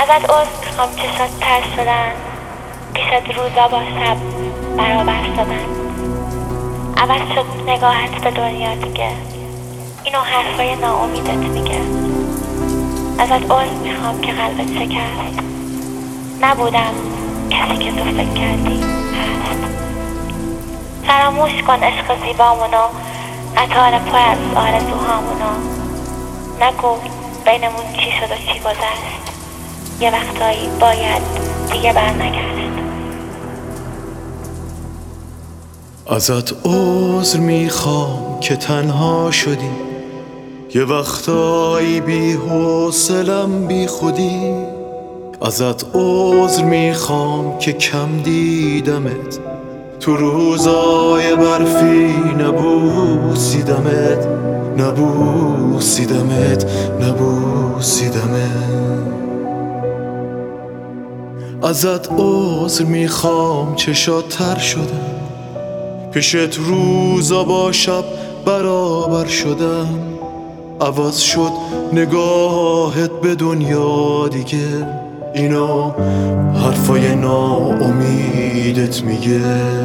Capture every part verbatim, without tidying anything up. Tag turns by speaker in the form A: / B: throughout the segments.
A: ازت عذر میخوام چشات تر شدن، پیشت روزا با شب برابر شدن. عوض شد نگاهت به دنیا دیگه، اینو حرفای ناامیدت میگه. ازت عذر میخوام که قلبت شکست، نبودم کسی که تو فکر کردی هست. فراموش کن عشق زیبامونو، قطار پر از آرزوهامونو. نگو بینمون چی شد و چی گذشت، یه وقتایی باید دیگه برنگشت.
B: ازت عذر میخوام که تنها شدی، یه وقتایی بی حوصلم بی خودی. ازت عذر میخوام که کم دیدمت، تو روزای برفی نبوسیدمت نبوسیدمت نبوسیدمت. ازت عذر میخوام چشات تر شدن، پیشت روزا با شب برابر شدم. عوض شد نگاهت به دنیا دیگه، اینا حرفای ناامیدت میگه.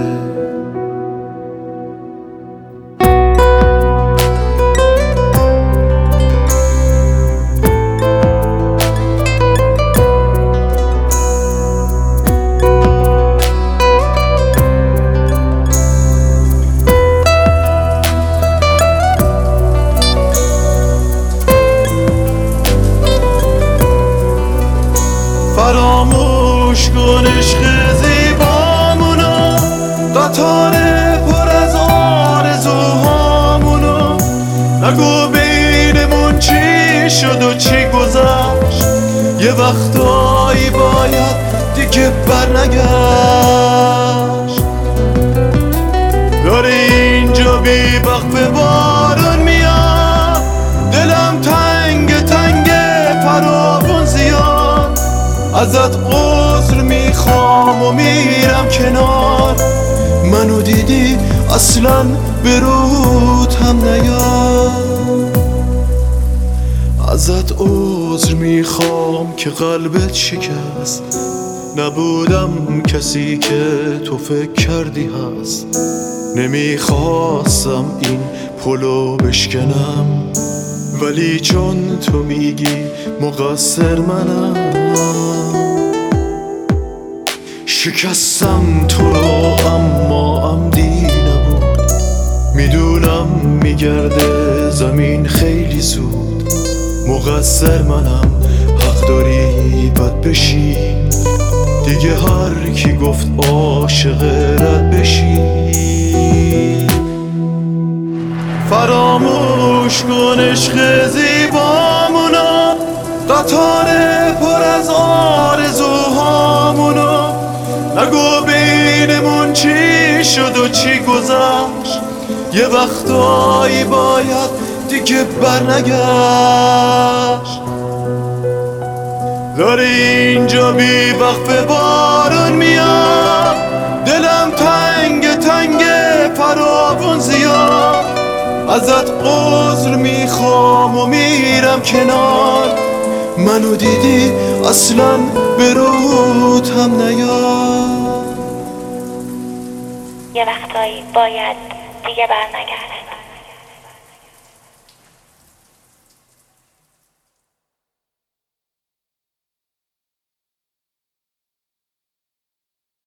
B: فراموش کن عشق زیبامونو، قطار پر از آرزوهامونو. نگو بینمون چی شد و چی گذشت، یه وقتایی باید دیگه برنگشت. داره اینجا بی وقت بارون میاد، دلم تنگ تنگ فراغون زیاد. ازت عذر میخوام و میرم کنار، منو دیدی اصلا به روت هم نیاد. ازت عذر میخوام که قلبت شکست، نبودم کسی که تو فکر کردی هست. نمیخواستم این پلو بشکنم، ولی چون تو میگی مقصر منم. شکستم تو رو اما عمدی نبود، میدونم میگرده زمین خیلی زود. مقصر منم، حق داری بد بشی دیگه، هر کی گفت عاشق رد بشی. فراموش کن عشق زیبامونو، قطار پر از آرزوهامونو. نگو بینمون چی شد و چی گذشت، یه وقتایی باید دیگه برنگشت. داره اینجا بی وقت بارون میاد، دلم تنگ تنگ فراغون زیاد. ازت عذر میخوام و میرم کنار، منو دیدی اصلا به روت هم نیاد.
A: یه وقتایی باید دیگه برنگشت.